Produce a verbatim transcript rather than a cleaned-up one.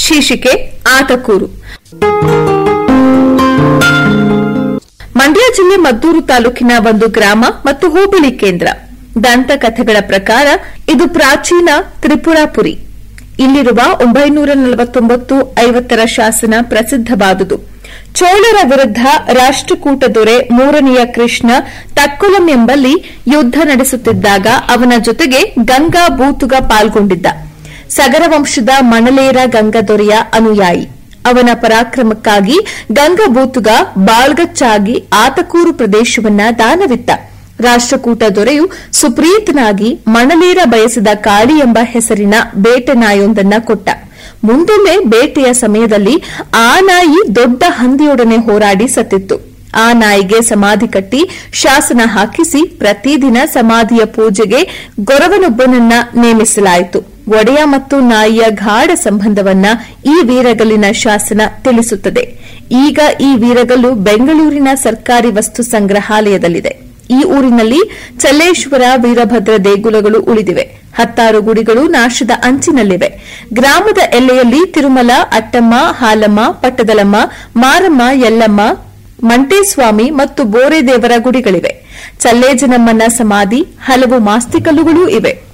ಶೀರ್ಷಿಕೆ ಆತಕೂರು. ಮಂಡ್ಯ ಜಿಲ್ಲೆ ಮದ್ದೂರು ತಾಲೂಕಿನ ಒಂದು ಗ್ರಾಮ ಮತ್ತು ಹೋಬಳಿ ಕೇಂದ್ರ. ದಂತಕಥೆಗಳ ಪ್ರಕಾರ ಇದು ಪ್ರಾಚೀನ ತ್ರಿಪುರಾಪುರಿ. ಇಲ್ಲಿರುವ ಒಂಬೈನೂರ ನಲವತ್ತೊಂಬತ್ತು ಐವತ್ತರ ಶಾಸನ ಪ್ರಸಿದ್ದವಾದುದು. ಚೋಳರ ವಿರುದ್ಧ ರಾಷ್ಟ್ರಕೂಟ ದೊರೆ ಮೂರನೆಯ ಕೃಷ್ಣ ತಕ್ಕೊಲಂ ಎಂಬಲ್ಲಿ ಯುದ್ಧ ನಡೆಸುತ್ತಿದ್ದಾಗ ಅವನ ಜೊತೆಗೆ ಗಂಗಾ ಬೂತುಗ ಪಾಲ್ಗೊಂಡಿದ್ದ. ಸಗರವಂಶದ ಮಣಲೇರ ಗಂಗಾ ದೊರೆಯ ಅನುಯಾಯಿ. ಅವನ ಪರಾಕ್ರಮಕ್ಕಾಗಿ ಗಂಗಬೂತುಗ ಬಾಳ್ಗಚ್ಚಾಗಿ ಆತಕೂರು ಪ್ರದೇಶವನ್ನ ದಾನವಿತ್ತ. ರಾಷ್ಟ್ರಕೂಟ ದೊರೆಯು ಸುಪ್ರೀತನಾಗಿ ಮಣಲೇರ ಬಯಸಿದ ಕಾಳಿ ಎಂಬ ಹೆಸರಿನ ಬೇಟೆ ನಾಯೊಂದನ್ನ ಕೊಟ್ಟ. ಮುಂದೊಮ್ಮೆ ಬೇಟೆಯ ಸಮಯದಲ್ಲಿ ಆ ನಾಯಿ ದೊಡ್ಡ ಹಂದಿಯೊಡನೆ ಹೋರಾಡಿ ಸತ್ತಿತ್ತು. ಆ ನಾಯಿಗೆ ಸಮಾಧಿ ಕಟ್ಟಿ ಶಾಸನ ಹಾಕಿಸಿ ಪ್ರತಿದಿನ ಸಮಾಧಿಯ ಪೂಜೆಗೆ ಗೊರವನೊಬ್ಬನನ್ನ ನೇಮಿಸಲಾಯಿತು. ಒಡೆಯ ಮತ್ತು ನಾಯಿಯ ಗಾಢ ಸಂಬಂಧವನ್ನ ಈ ವೀರಗಲ್ಲಿನ ಶಾಸನ ತಿಳಿಸುತ್ತದೆ. ಈಗ ಈ ವೀರಗಲ್ಲು ಬೆಂಗಳೂರಿನ ಸರ್ಕಾರಿ ವಸ್ತು ಸಂಗ್ರಹಾಲಯದಲ್ಲಿದೆ. ಈ ಊರಿನಲ್ಲಿ ಚಲ್ಲೇಶ್ವರ, ವೀರಭದ್ರ ದೇಗುಲಗಳು ಉಳಿದಿವೆ. ಹತ್ತಾರು ಗುಡಿಗಳು ನಾಶದ ಅಂಚಿನಲ್ಲಿವೆ. ಗ್ರಾಮದ ಎಲ್ಲೆಯಲ್ಲಿ ತಿರುಮಲ, ಅಟ್ಟಮ್ಮ, ಹಾಲಮ್ಮ, ಪಟ್ಟದಲಮ್ಮ, ಮಾರಮ್ಮ, ಯಲ್ಲಮ್ಮ, ಮಂಟೇಸ್ವಾಮಿ ಮತ್ತು ಬೋರೆದೇವರ ಗುಡಿಗಳಿವೆ. ಚಲ್ಲೇಜನಮ್ಮನ ಸಮಾಧಿ, ಹಲವು ಮಾಸ್ತಿಕಲ್ಲುಗಳೂ ಇವೆ.